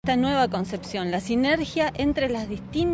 esta nueva concepción, la sinergia entre los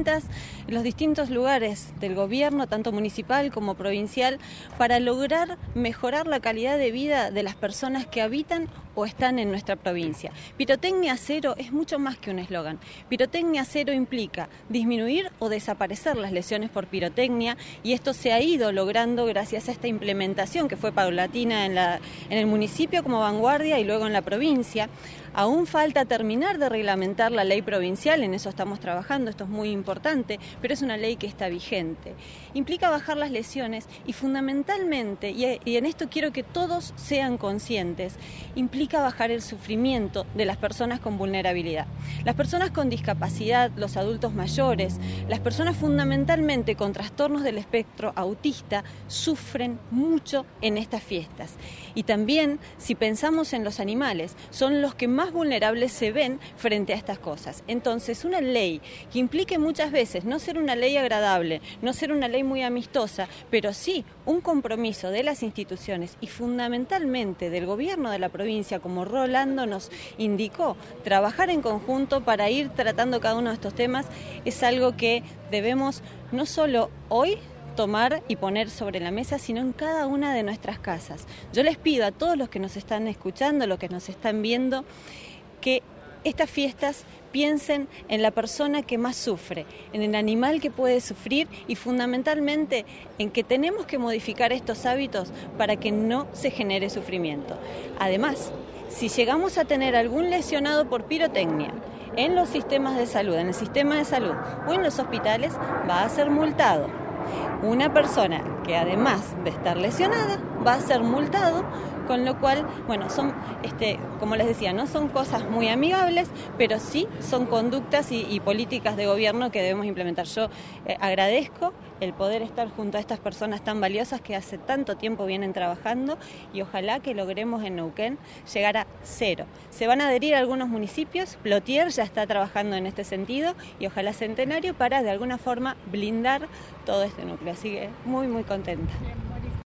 distintos lugares del gobierno, tanto municipal como provincial, para lograr mejorar la calidad de vida de las personas que habitan o están en nuestra provincia. Pirotecnia cero es mucho más que un eslogan. Pirotecnia cero implica disminuir o desaparecer las lesiones por pirotecnia, y esto se ha ido logrando gracias a esta implementación que fue paulatina en el municipio como vanguardia y luego en la provincia. Aún falta terminar de reglamentar la ley provincial, en eso estamos trabajando, esto es muy importante, pero es una ley que está vigente. Implica bajar las lesiones y fundamentalmente, y en esto quiero que todos sean conscientes, implica bajar el sufrimiento de las personas con vulnerabilidad. Las personas con discapacidad, los adultos mayores, las personas fundamentalmente con trastornos del espectro autista sufren mucho en estas fiestas. Y también, si pensamos en los animales, son los que más vulnerables se ven frente a estas cosas. Entonces, una ley que implique muchas veces no ser una ley agradable, no ser una ley muy amistosa, pero sí un compromiso de las instituciones y fundamentalmente del gobierno de la provincia, como Rolando nos indicó, trabajar en conjunto para ir tratando cada uno de estos temas, es algo que debemos no solo hoy tomar y poner sobre la mesa, sino en cada una de nuestras casas. Yo les pido a todos los que nos están escuchando, los que nos están viendo, que estas fiestas piensen en la persona que más sufre, en el animal que puede sufrir y fundamentalmente en que tenemos que modificar estos hábitos para que no se genere sufrimiento. Además, si llegamos a tener algún lesionado por pirotecnia en los sistemas de salud, en el sistema de salud o en los hospitales, va a ser multado. Una persona que además de estar lesionada va a ser multado, con lo cual, bueno, son, como les decía, no son cosas muy amigables, pero sí son conductas y políticas de gobierno que debemos implementar. Yo agradezco el poder estar junto a estas personas tan valiosas que hace tanto tiempo vienen trabajando y ojalá que logremos en Neuquén llegar a cero. Se van a adherir a algunos municipios, Plotier ya está trabajando en este sentido y ojalá Centenario para de alguna forma blindar todo este núcleo. Así que muy, muy contenta.